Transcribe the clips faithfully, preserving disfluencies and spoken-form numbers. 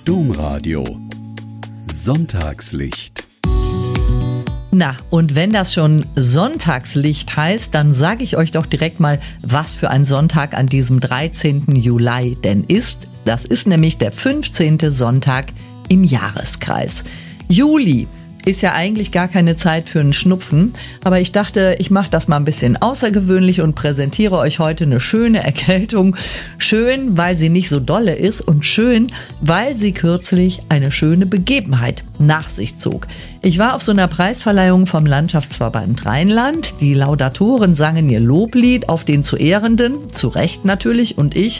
Domradio Sonntagslicht. Na, und wenn das schon Sonntagslicht heißt, dann sage ich euch doch direkt mal, was für ein Sonntag an diesem dreizehnten Juli denn ist. Das ist nämlich der fünfzehnte Sonntag im Jahreskreis. Juli ist ja eigentlich gar keine Zeit für einen Schnupfen, aber ich dachte, ich mache das mal ein bisschen außergewöhnlich und präsentiere euch heute eine schöne Erkältung. Schön, weil sie nicht so dolle ist und schön, weil sie kürzlich eine schöne Begebenheit nach sich zog. Ich war auf so einer Preisverleihung vom Landschaftsverband Rheinland. Die Laudatoren sangen ihr Loblied auf den zu Ehrenden, zu Recht natürlich, und ich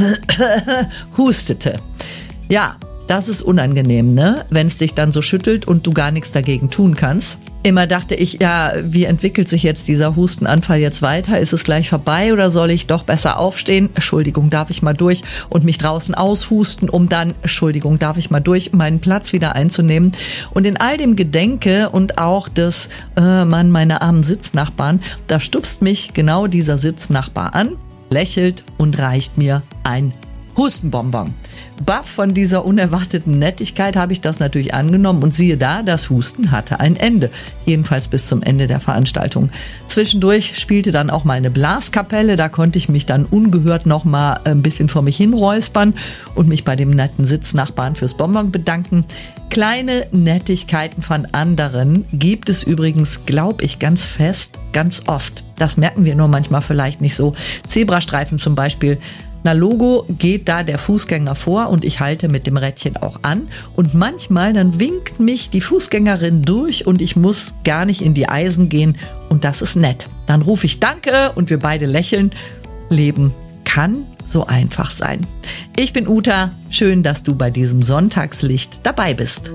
hustete. Ja, das ist unangenehm, ne? Wenn es dich dann so schüttelt und du gar nichts dagegen tun kannst. Immer dachte ich, ja, wie entwickelt sich jetzt dieser Hustenanfall jetzt weiter? Ist es gleich vorbei oder soll ich doch besser aufstehen? Entschuldigung, darf ich mal durch und mich draußen aushusten, um dann, Entschuldigung, darf ich mal durch, meinen Platz wieder einzunehmen? Und in all dem Gedenke und auch des, äh, Mann, meine armen Sitznachbarn, da stupst mich genau dieser Sitznachbar an, lächelt und reicht mir ein Hustenbonbon. Baff von dieser unerwarteten Nettigkeit habe ich das natürlich angenommen und siehe da, das Husten hatte ein Ende. Jedenfalls bis zum Ende der Veranstaltung. Zwischendurch spielte dann auch mal eine Blaskapelle, da konnte ich mich dann ungehört noch mal ein bisschen vor mich hin räuspern und mich bei dem netten Sitznachbarn fürs Bonbon bedanken. Kleine Nettigkeiten von anderen gibt es übrigens, glaube ich, ganz fest, ganz oft. Das merken wir nur manchmal vielleicht nicht so. Zebrastreifen zum Beispiel. Na Logo geht da der Fußgänger vor und ich halte mit dem Rädchen auch an und manchmal dann winkt mich die Fußgängerin durch und ich muss gar nicht in die Eisen gehen und das ist nett. Dann rufe ich Danke und wir beide lächeln. Leben kann so einfach sein. Ich bin Uta, schön, dass du bei diesem Sonntagslicht dabei bist.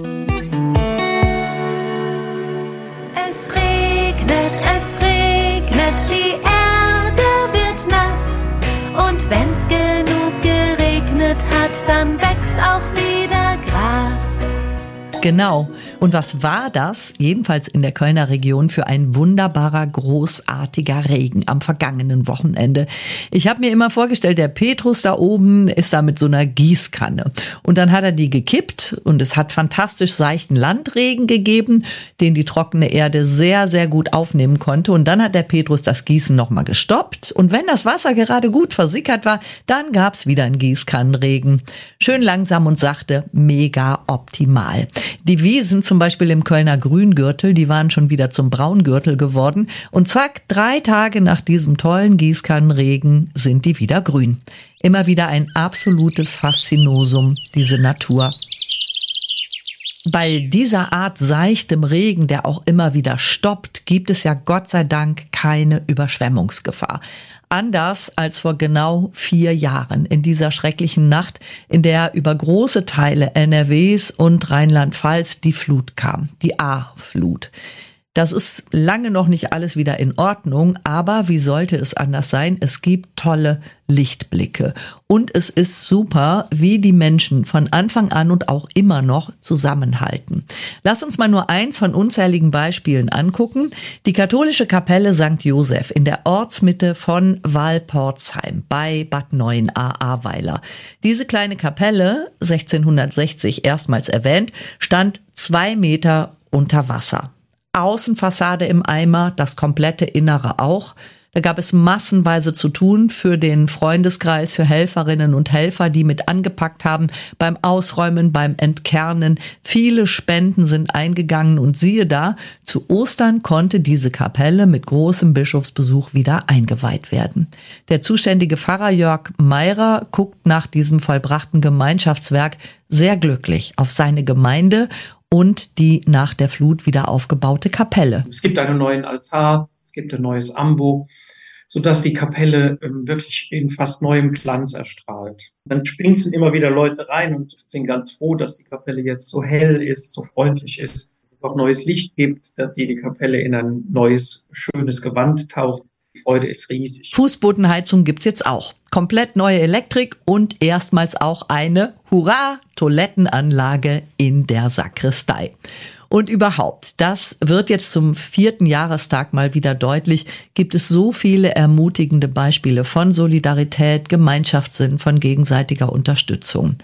Es regnet, es regnet, die Erde wird nass und wenn's genug geregnet hat, dann wächst auch wieder Gras. Genau. Und was war das, jedenfalls in der Kölner Region, für ein wunderbarer, großartiger Regen am vergangenen Wochenende? Ich habe mir immer vorgestellt, der Petrus da oben ist da mit so einer Gießkanne. Und dann hat er die gekippt und es hat fantastisch seichten Landregen gegeben, den die trockene Erde sehr, sehr gut aufnehmen konnte. Und dann hat der Petrus das Gießen nochmal gestoppt. Und wenn das Wasser gerade gut versickert war, dann gab's wieder einen Gießkannenregen. Schön langsam und sachte, mega optimal. Die Wiesen zum Beispiel im Kölner Grüngürtel, die waren schon wieder zum Braungürtel geworden. Und zack, drei Tage nach diesem tollen Gießkannenregen sind die wieder grün. Immer wieder ein absolutes Faszinosum, diese Natur. Bei dieser Art seichtem Regen, der auch immer wieder stoppt, gibt es ja Gott sei Dank keine Überschwemmungsgefahr. Anders als vor genau vier Jahren in dieser schrecklichen Nacht, in der über große Teile N R Ws und Rheinland-Pfalz die Flut kam, die A-Flut. Das ist lange noch nicht alles wieder in Ordnung, aber wie sollte es anders sein? Es gibt tolle Lichtblicke. Und es ist super, wie die Menschen von Anfang an und auch immer noch zusammenhalten. Lass uns mal nur eins von unzähligen Beispielen angucken. Die katholische Kapelle Sankt Joseph in der Ortsmitte von Walporzheim bei Bad Neuenahr-Ahrweiler. Diese kleine Kapelle, sechzehnhundertsechzig erstmals erwähnt, stand zwei Meter unter Wasser. Außenfassade im Eimer, das komplette Innere auch. Da gab es massenweise zu tun für den Freundeskreis, für Helferinnen und Helfer, die mit angepackt haben beim Ausräumen, beim Entkernen. Viele Spenden sind eingegangen und siehe da, zu Ostern konnte diese Kapelle mit großem Bischofsbesuch wieder eingeweiht werden. Der zuständige Pfarrer Jörg Meirer guckt nach diesem vollbrachten Gemeinschaftswerk sehr glücklich auf seine Gemeinde und die nach der Flut wieder aufgebaute Kapelle. Es gibt einen neuen Altar, es gibt ein neues Ambo, sodass die Kapelle ähm, wirklich in fast neuem Glanz erstrahlt. Dann springen immer wieder Leute rein und sind ganz froh, dass die Kapelle jetzt so hell ist, so freundlich ist, auch neues Licht gibt, dass die, die Kapelle in ein neues, schönes Gewand taucht. Die Freude ist riesig. Fußbodenheizung gibt's jetzt auch. Komplett neue Elektrik und erstmals auch eine, hurra, Toilettenanlage in der Sakristei. Und überhaupt, das wird jetzt zum vierten Jahrestag mal wieder deutlich, gibt es so viele ermutigende Beispiele von Solidarität, Gemeinschaftssinn, von gegenseitiger Unterstützung.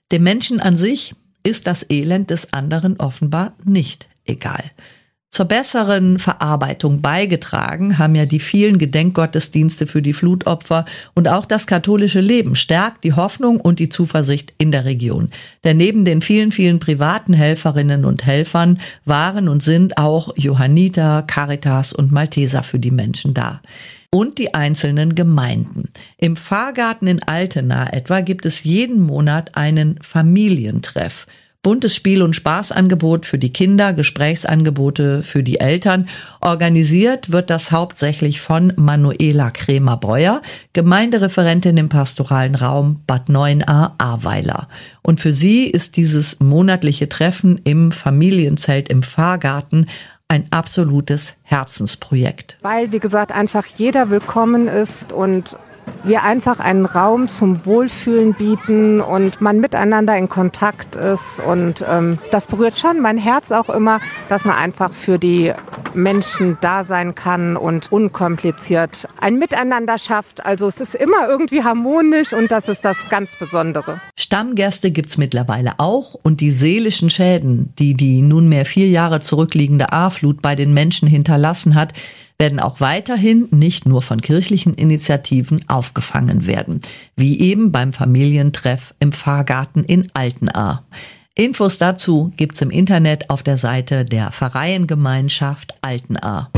Dem Menschen an sich ist das Elend des anderen offenbar nicht egal. Zur besseren Verarbeitung beigetragen haben ja die vielen Gedenkgottesdienste für die Flutopfer und auch das katholische Leben stärkt die Hoffnung und die Zuversicht in der Region. Denn neben den vielen, vielen privaten Helferinnen und Helfern waren und sind auch Johanniter, Caritas und Malteser für die Menschen da. Und die einzelnen Gemeinden. Im Pfarrgarten in Altena etwa gibt es jeden Monat einen Familientreff. Buntes Spiel- und Spaßangebot für die Kinder, Gesprächsangebote für die Eltern. Organisiert wird das hauptsächlich von Manuela Krämer-Breuer, Gemeindereferentin im pastoralen Raum Bad Neuenahr-Ahrweiler. Und für sie ist dieses monatliche Treffen im Familienzelt im Pfarrgarten ein absolutes Herzensprojekt. Weil, wie gesagt, einfach jeder willkommen ist und wir einfach einen Raum zum Wohlfühlen bieten und man miteinander in Kontakt ist. Und ähm, das berührt schon mein Herz auch immer, dass man einfach für die Menschen da sein kann und unkompliziert ein Miteinander schafft. Also es ist immer irgendwie harmonisch und das ist das ganz Besondere. Stammgäste gibt's mittlerweile auch und die seelischen Schäden, die die nunmehr vier Jahre zurückliegende Ahrflut bei den Menschen hinterlassen hat, werden auch weiterhin nicht nur von kirchlichen Initiativen aufgefangen werden, wie eben beim Familientreff im Pfarrgarten in Altenahr. Infos dazu gibt's im Internet auf der Seite der Pfarreiengemeinschaft Altenahr.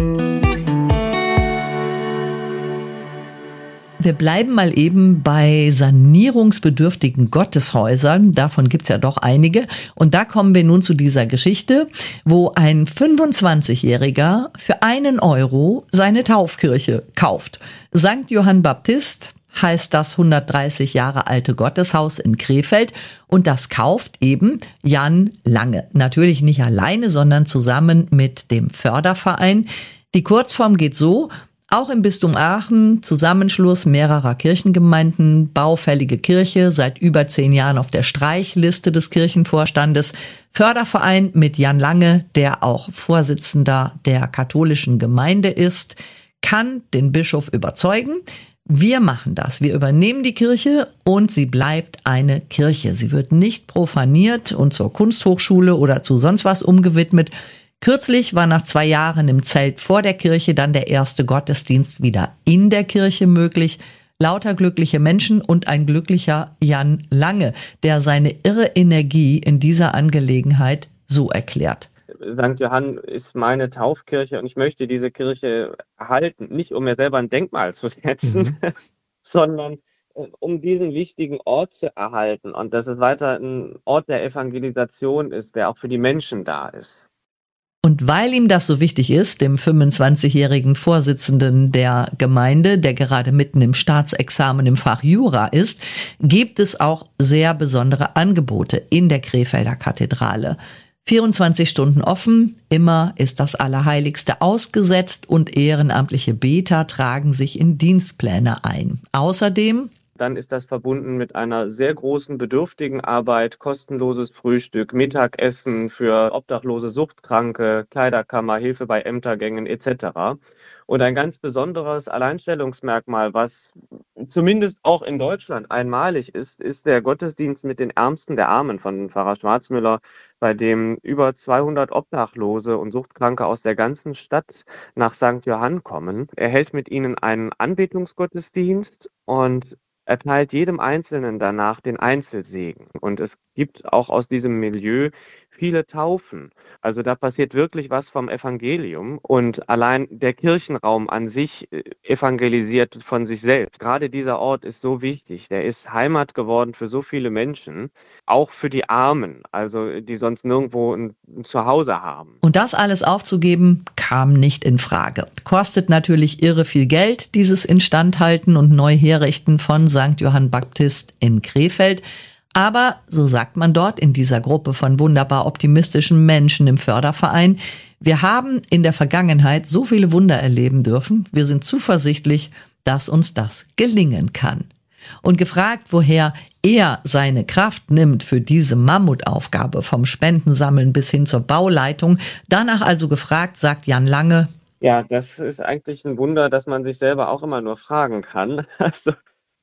Wir bleiben mal eben bei sanierungsbedürftigen Gotteshäusern. Davon gibt's ja doch einige. Und da kommen wir nun zu dieser Geschichte, wo ein fünfundzwanzigjähriger für einen Euro seine Taufkirche kauft. Sankt Johann Baptist heißt das hundertdreißig Jahre alte Gotteshaus in Krefeld. Und das kauft eben Jan Lange. Natürlich nicht alleine, sondern zusammen mit dem Förderverein. Die Kurzform geht so: Auch im Bistum Aachen, Zusammenschluss mehrerer Kirchengemeinden, baufällige Kirche, seit über zehn Jahren auf der Streichliste des Kirchenvorstandes, Förderverein mit Jan Lange, der auch Vorsitzender der katholischen Gemeinde ist, kann den Bischof überzeugen. Wir machen das. Wir übernehmen die Kirche und sie bleibt eine Kirche. Sie wird nicht profaniert und zur Kunsthochschule oder zu sonst was umgewidmet. Kürzlich war nach zwei Jahren im Zelt vor der Kirche dann der erste Gottesdienst wieder in der Kirche möglich. Lauter glückliche Menschen und ein glücklicher Jan Lange, der seine irre Energie in dieser Angelegenheit so erklärt. Sankt Johann ist meine Taufkirche und ich möchte diese Kirche erhalten, nicht um mir selber ein Denkmal zu setzen, mhm. sondern um diesen wichtigen Ort zu erhalten und dass es weiter ein Ort der Evangelisation ist, der auch für die Menschen da ist. Und weil ihm das so wichtig ist, dem fünfundzwanzigjährigen Vorsitzenden der Gemeinde, der gerade mitten im Staatsexamen im Fach Jura ist, gibt es auch sehr besondere Angebote in der Krefelder Kathedrale. vierundzwanzig Stunden offen, immer ist das Allerheiligste ausgesetzt und ehrenamtliche Beter tragen sich in Dienstpläne ein. Außerdem Dann ist das verbunden mit einer sehr großen Bedürftigenarbeit, kostenloses Frühstück, Mittagessen für obdachlose Suchtkranke, Kleiderkammer, Hilfe bei Ämtergängen et cetera. Und ein ganz besonderes Alleinstellungsmerkmal, was zumindest auch in Deutschland einmalig ist, ist der Gottesdienst mit den Ärmsten der Armen von Pfarrer Schwarzmüller, bei dem über zweihundert Obdachlose und Suchtkranke aus der ganzen Stadt nach Sankt Johann kommen. Er hält mit ihnen einen Anbetungsgottesdienst und erteilt jedem Einzelnen danach den Einzelsegen. Und es gibt auch aus diesem Milieu viele Taufen. Also da passiert wirklich was vom Evangelium. Und allein der Kirchenraum an sich evangelisiert von sich selbst. Gerade dieser Ort ist so wichtig. Der ist Heimat geworden für so viele Menschen, auch für die Armen, also die sonst nirgendwo ein Zuhause haben. Und das alles aufzugeben, kam nicht in Frage. Kostet natürlich irre viel Geld, dieses Instandhalten und Neuherrichten von Sankt Johann Baptist in Krefeld. Aber, so sagt man dort in dieser Gruppe von wunderbar optimistischen Menschen im Förderverein, wir haben in der Vergangenheit so viele Wunder erleben dürfen, wir sind zuversichtlich, dass uns das gelingen kann. Und gefragt, woher er seine Kraft nimmt für diese Mammutaufgabe vom Spendensammeln bis hin zur Bauleitung, danach also gefragt, sagt Jan Lange: Ja, das ist eigentlich ein Wunder, dass man sich selber auch immer nur fragen kann. Also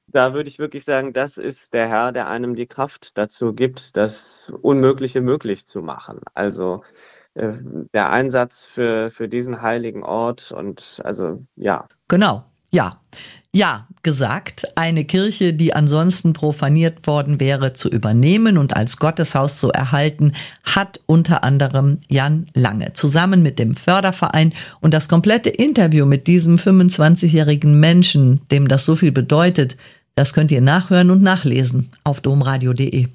Da würde ich wirklich sagen, das ist der Herr, der einem die Kraft dazu gibt, das Unmögliche möglich zu machen. Also äh, der Einsatz für, für diesen heiligen Ort und also ja. Genau, ja. Ja, gesagt, eine Kirche, die ansonsten profaniert worden wäre, zu übernehmen und als Gotteshaus zu erhalten, hat unter anderem Jan Lange zusammen mit dem Förderverein und das komplette Interview mit diesem fünfundzwanzigjährigen Menschen, dem das so viel bedeutet, das könnt ihr nachhören und nachlesen auf domradio punkt de.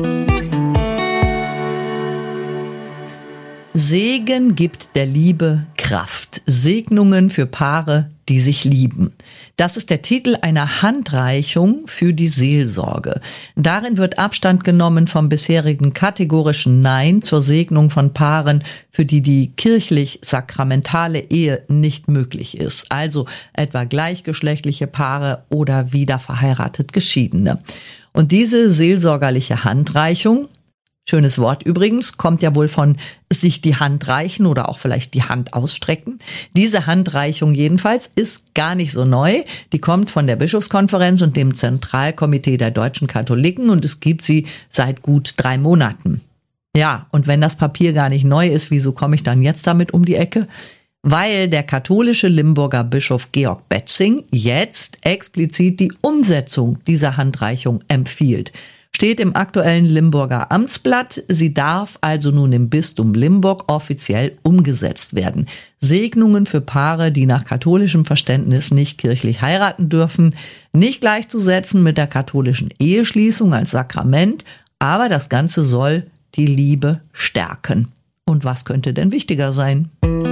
Segen gibt der Liebe Kraft. Segnungen für Paare, die sich lieben. Das ist der Titel einer Handreichung für die Seelsorge. Darin wird Abstand genommen vom bisherigen kategorischen Nein zur Segnung von Paaren, für die die kirchlich-sakramentale Ehe nicht möglich ist. Also etwa gleichgeschlechtliche Paare oder wieder verheiratet Geschiedene. Und diese seelsorgerliche Handreichung, schönes Wort übrigens, kommt ja wohl von sich die Hand reichen oder auch vielleicht die Hand ausstrecken. Diese Handreichung jedenfalls ist gar nicht so neu. Die kommt von der Bischofskonferenz und dem Zentralkomitee der deutschen Katholiken und es gibt sie seit gut drei Monaten. Ja, und wenn das Papier gar nicht neu ist, wieso komme ich dann jetzt damit um die Ecke? Weil der katholische Limburger Bischof Georg Betzing jetzt explizit die Umsetzung dieser Handreichung empfiehlt. Steht im aktuellen Limburger Amtsblatt. Sie darf also nun im Bistum Limburg offiziell umgesetzt werden. Segnungen für Paare, die nach katholischem Verständnis nicht kirchlich heiraten dürfen, nicht gleichzusetzen mit der katholischen Eheschließung als Sakrament, aber das Ganze soll die Liebe stärken. Und was könnte denn wichtiger sein?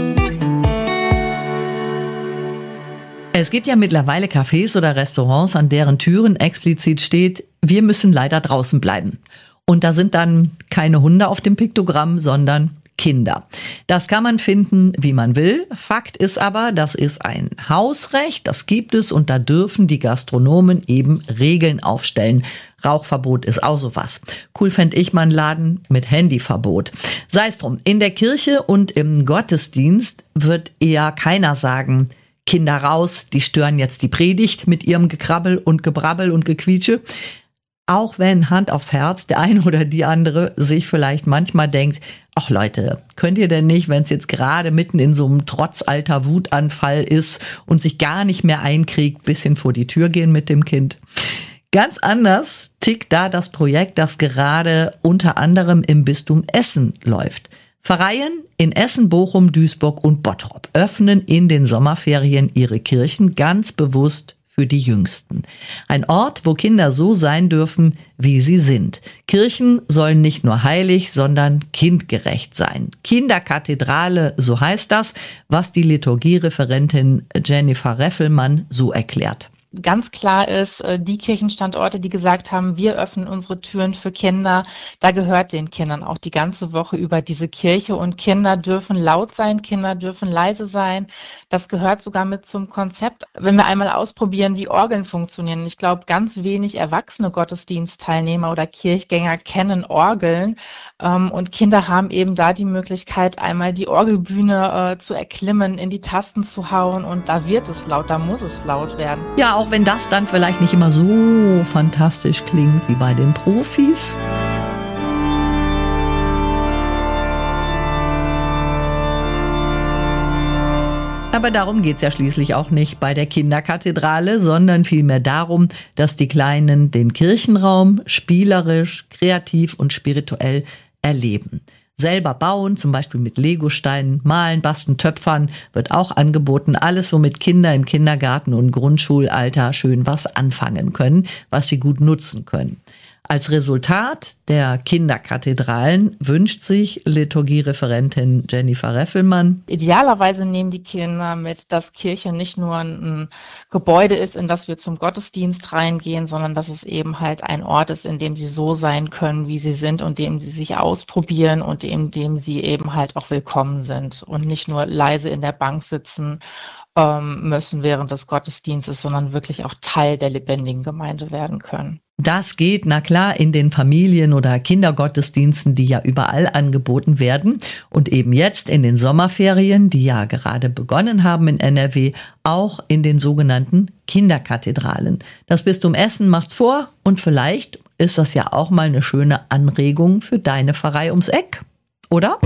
Es gibt ja mittlerweile Cafés oder Restaurants, an deren Türen explizit steht, wir müssen leider draußen bleiben. Und da sind dann keine Hunde auf dem Piktogramm, sondern Kinder. Das kann man finden, wie man will. Fakt ist aber, das ist ein Hausrecht, das gibt es und da dürfen die Gastronomen eben Regeln aufstellen. Rauchverbot ist auch sowas. Cool fände ich mal einen Laden mit Handyverbot. Sei es drum, in der Kirche und im Gottesdienst wird eher keiner sagen, Kinder raus, die stören jetzt die Predigt mit ihrem Gekrabbel und Gebrabbel und Gequietsche. Auch wenn, Hand aufs Herz, der eine oder die andere sich vielleicht manchmal denkt, ach Leute, könnt ihr denn nicht, wenn es jetzt gerade mitten in so einem trotzalter Wutanfall ist und sich gar nicht mehr einkriegt, bisschen vor die Tür gehen mit dem Kind? Ganz anders tickt da das Projekt, das gerade unter anderem im Bistum Essen läuft. Pfarreien in Essen, Bochum, Duisburg und Bottrop öffnen in den Sommerferien ihre Kirchen ganz bewusst für die Jüngsten. Ein Ort, wo Kinder so sein dürfen, wie sie sind. Kirchen sollen nicht nur heilig, sondern kindgerecht sein. Kinderkathedrale, so heißt das, was die Liturgiereferentin Jennifer Reffelmann so erklärt. Ganz klar ist, die Kirchenstandorte, die gesagt haben, wir öffnen unsere Türen für Kinder, da gehört den Kindern auch die ganze Woche über diese Kirche und Kinder dürfen laut sein, Kinder dürfen leise sein. Das gehört sogar mit zum Konzept. Wenn wir einmal ausprobieren, wie Orgeln funktionieren, ich glaube, ganz wenig erwachsene Gottesdienstteilnehmer oder Kirchgänger kennen Orgeln und Kinder haben eben da die Möglichkeit, einmal die Orgelbühne zu erklimmen, in die Tasten zu hauen und da wird es laut, da muss es laut werden. Ja, auch wenn das dann vielleicht nicht immer so fantastisch klingt wie bei den Profis. Aber darum geht's ja schließlich auch nicht bei der Kinderkathedrale, sondern vielmehr darum, dass die Kleinen den Kirchenraum spielerisch, kreativ und spirituell erleben. Selber bauen, zum Beispiel mit Legosteinen, malen, basteln, töpfern, wird auch angeboten. Alles, womit Kinder im Kindergarten und Grundschulalter schön was anfangen können, was sie gut nutzen können. Als Resultat der Kinderkathedralen wünscht sich Liturgiereferentin Jennifer Reffelmann: Idealerweise nehmen die Kinder mit, dass Kirche nicht nur ein Gebäude ist, in das wir zum Gottesdienst reingehen, sondern dass es eben halt ein Ort ist, in dem sie so sein können, wie sie sind und in dem sie sich ausprobieren und in dem sie eben halt auch willkommen sind und nicht nur leise in der Bank sitzen ähm, müssen während des Gottesdienstes, sondern wirklich auch Teil der lebendigen Gemeinde werden können. Das geht, na klar, in den Familien- oder Kindergottesdiensten, die ja überall angeboten werden. Und eben jetzt in den Sommerferien, die ja gerade begonnen haben in N R W, auch in den sogenannten Kinderkathedralen. Das Bistum Essen macht's vor und vielleicht ist das ja auch mal eine schöne Anregung für deine Pfarrei ums Eck, oder?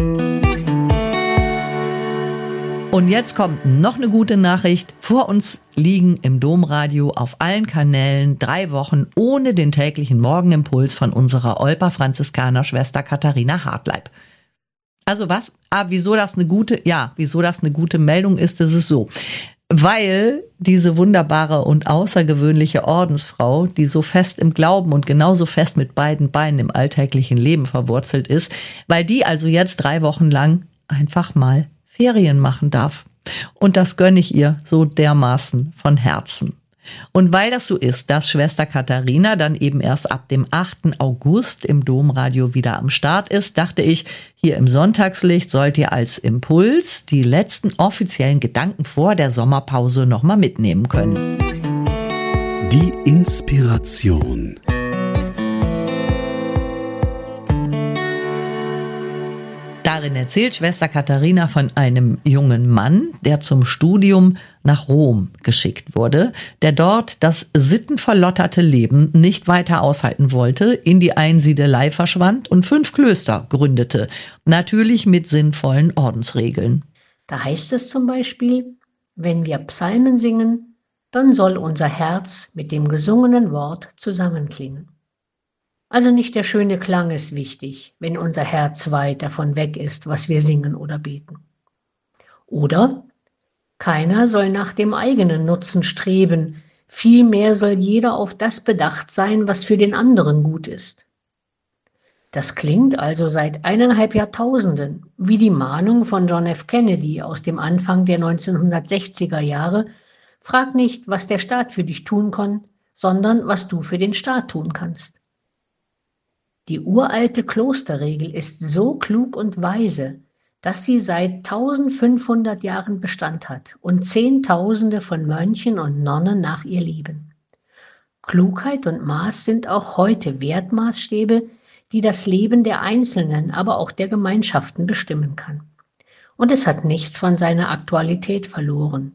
Und jetzt kommt noch eine gute Nachricht. Vor uns liegen im Domradio auf allen Kanälen drei Wochen ohne den täglichen Morgenimpuls von unserer Olper-Franziskaner-Schwester Katharina Hartleib. Also was? Ah, wieso das eine gute, ja, wieso das eine gute Meldung ist, das ist so. Weil diese wunderbare und außergewöhnliche Ordensfrau, die so fest im Glauben und genauso fest mit beiden Beinen im alltäglichen Leben verwurzelt ist, weil die also jetzt drei Wochen lang einfach mal Ferien machen darf. Und das gönne ich ihr so dermaßen von Herzen. Und weil das so ist, dass Schwester Katharina dann eben erst ab dem achten August im Domradio wieder am Start ist, dachte ich, hier im Sonntagslicht sollt ihr als Impuls die letzten offiziellen Gedanken vor der Sommerpause nochmal mitnehmen können. Die Inspiration. Darin erzählt Schwester Katharina von einem jungen Mann, der zum Studium nach Rom geschickt wurde, der dort das sittenverlotterte Leben nicht weiter aushalten wollte, in die Einsiedelei verschwand und fünf Klöster gründete, natürlich mit sinnvollen Ordensregeln. Da heißt es zum Beispiel, wenn wir Psalmen singen, dann soll unser Herz mit dem gesungenen Wort zusammenklingen. Also nicht der schöne Klang ist wichtig, wenn unser Herz weit davon weg ist, was wir singen oder beten. Oder keiner soll nach dem eigenen Nutzen streben, vielmehr soll jeder auf das bedacht sein, was für den anderen gut ist. Das klingt also seit eineinhalb Jahrtausenden wie die Mahnung von John F. Kennedy aus dem Anfang der neunzehnhundertsechziger Jahre: Frag nicht, was der Staat für dich tun kann, sondern was du für den Staat tun kannst. Die uralte Klosterregel ist so klug und weise, dass sie seit eintausendfünfhundert Jahren Bestand hat und Zehntausende von Mönchen und Nonnen nach ihr leben. Klugheit und Maß sind auch heute Wertmaßstäbe, die das Leben der Einzelnen, aber auch der Gemeinschaften bestimmen kann. Und es hat nichts von seiner Aktualität verloren.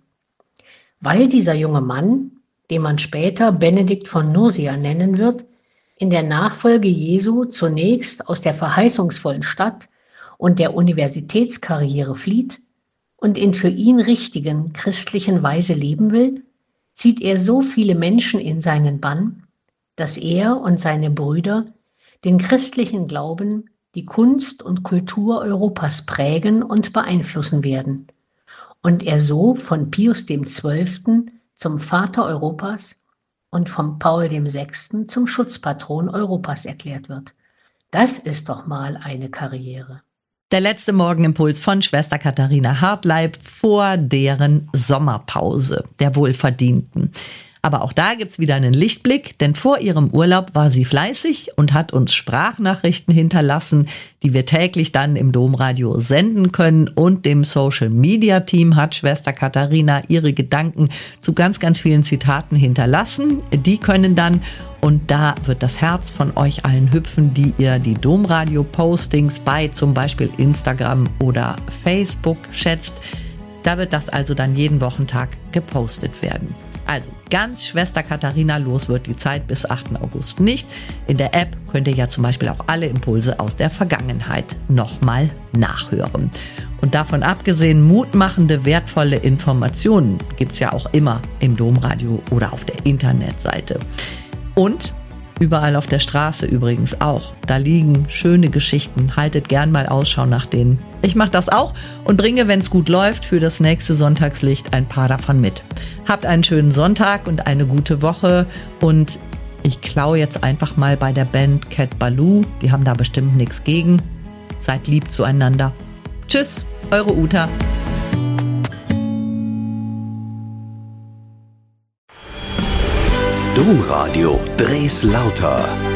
Weil dieser junge Mann, den man später Benedikt von Nursia nennen wird, in der Nachfolge Jesu zunächst aus der verheißungsvollen Stadt und der Universitätskarriere flieht und in für ihn richtigen christlichen Weise leben will, zieht er so viele Menschen in seinen Bann, dass er und seine Brüder den christlichen Glauben, die Kunst und Kultur Europas prägen und beeinflussen werden und er so von Pius dem Zwölften zum Vater Europas und von Paul dem Sechsten zum Schutzpatron Europas erklärt wird. Das ist doch mal eine Karriere. Der letzte Morgenimpuls von Schwester Katharina Hartleib vor deren Sommerpause, der wohlverdienten. Aber auch da gibt's wieder einen Lichtblick, denn vor ihrem Urlaub war sie fleißig und hat uns Sprachnachrichten hinterlassen, die wir täglich dann im Domradio senden können. Und dem Social-Media-Team hat Schwester Katharina ihre Gedanken zu ganz, ganz vielen Zitaten hinterlassen. Die können dann, und da wird das Herz von euch allen hüpfen, die ihr die Domradio-Postings bei zum Beispiel Instagram oder Facebook schätzt. Da wird das also dann jeden Wochentag gepostet werden. Also ganz Schwester Katharina los wird die Zeit bis achten August nicht. In der App könnt ihr ja zum Beispiel auch alle Impulse aus der Vergangenheit nochmal nachhören. Und davon abgesehen, mutmachende, wertvolle Informationen gibt's ja auch immer im Domradio oder auf der Internetseite. Und überall auf der Straße übrigens auch. Da liegen schöne Geschichten. Haltet gern mal Ausschau nach denen. Ich mache das auch und bringe, wenn es gut läuft, für das nächste Sonntagslicht ein paar davon mit. Habt einen schönen Sonntag und eine gute Woche. Und ich klaue jetzt einfach mal bei der Band Cat Baloo. Die haben da bestimmt nichts gegen. Seid lieb zueinander. Tschüss, eure Uta. Domradio Dres Lauter.